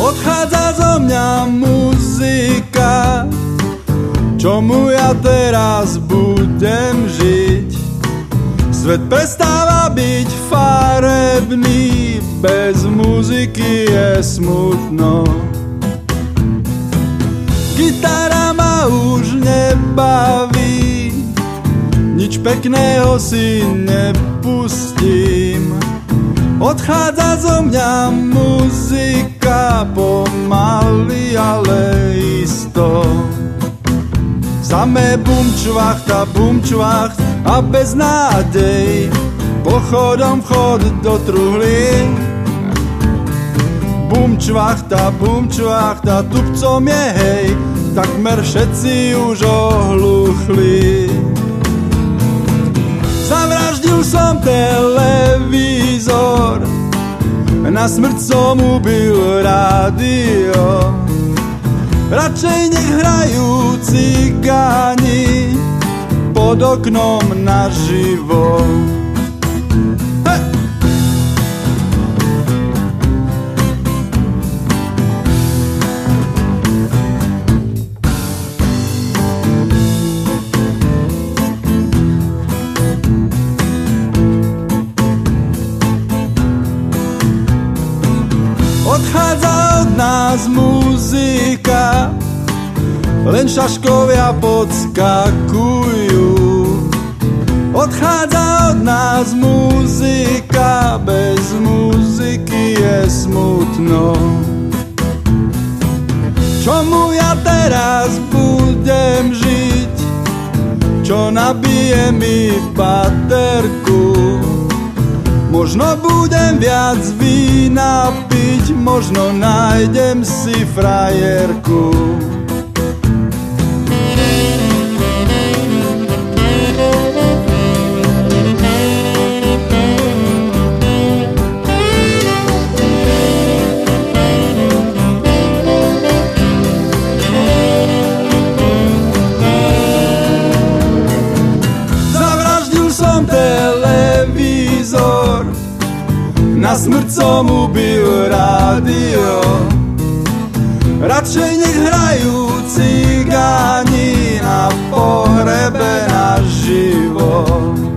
Odchádza zo mňa muzika, čomu ja teraz budem žiť. Svet prestáva byť farebný, bez muziky je smutno. Gitara ma už nebaví, nič pekného si nepustím. Odchádza zo mňa muzika, pomaly, ale isto. Samé bum-čvacht a bez nádej, pochodom vchod do truhly. Bum-čvacht a tupcom je hej, takmer všetci už ohluchli. Zavraždil som televízor, na smrť som ubil rádio. Radšej nech hrajú cigáni pod oknom naživo. Odchádza od nás muzika, len šaškovia podskakujú. Odchádza od nás muzika, bez muziky je smutno. Čomu ja teraz budem žiť, čo nabije mi baterku? Možno budem viac vína piť, možno nájdem si frajerku. Zavraždil som televízor, na smrť som ubil rádio. Radšej nech hrajú cigáni na pohrebe naživo.